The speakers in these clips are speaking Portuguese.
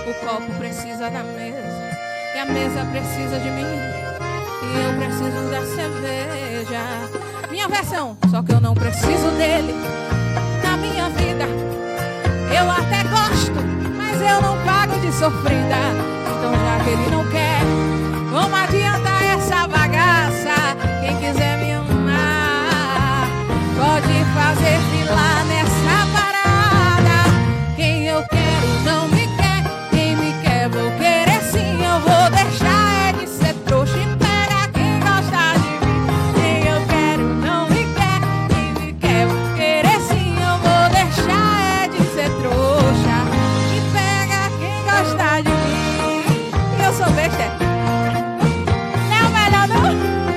O copo precisa da mesa e a mesa precisa de mim. E eu preciso da cerveja. Minha versão, só que eu não preciso dele na minha vida. Eu até gosto, mas eu não pago de sofrida. Então já que ele não quer, vamos adiantar essa bagaça. Quem quiser me amar pode fazer fila nessa parada. Quem eu quero não me quer, quem me quer vou querer sim. Eu vou deixar de ser trouxa e pegar quem gosta de mim. Quem eu quero não me quer, quem me quer vou querer sim. Eu vou deixar de ser trouxa e pegar quem gosta de mim. E eu sou besta. Não, melhor não.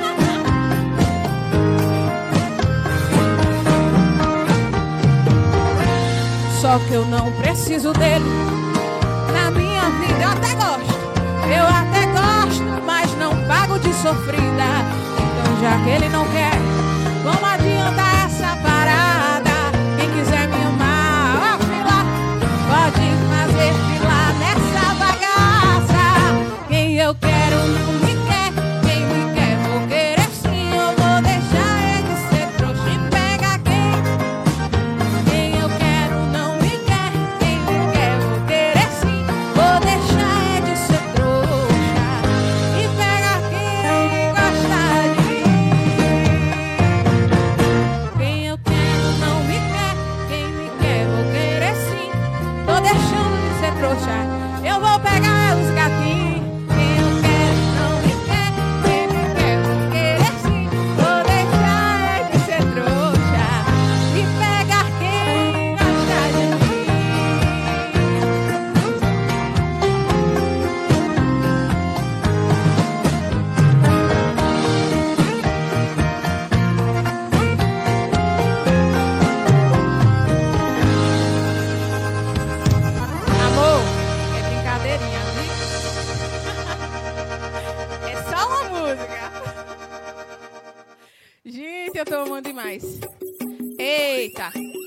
Só que eu não preciso dele na minha vida. Eu até gosto, mas não pago de sofrida. Então já que ele não quer, vamos adiantar essa parada. Quem quiser me amar, ó fila, pode fazer fila nessa bagaça. Quem eu quero não me quer, quem me quer vou querer sim. Eu vou deixar ele ser trouxa e pegar quem eu quero não me quer, quem me quer vou querer sim. Vou deixar ele ser trouxa e pegar quem gosta de mim. Quem eu quero não me quer, quem me quer vou querer sim. Tô deixando de ser trouxa, eu vou pegar os gatinhos. Quem eu quero não me quer, quem me quer vou querer sim. Vou deixar de ser trouxa e pegar quem gosta de mim. Amor, é brincadeirinha, viu? É só uma música. Gente, eu tô amando demais. Eita.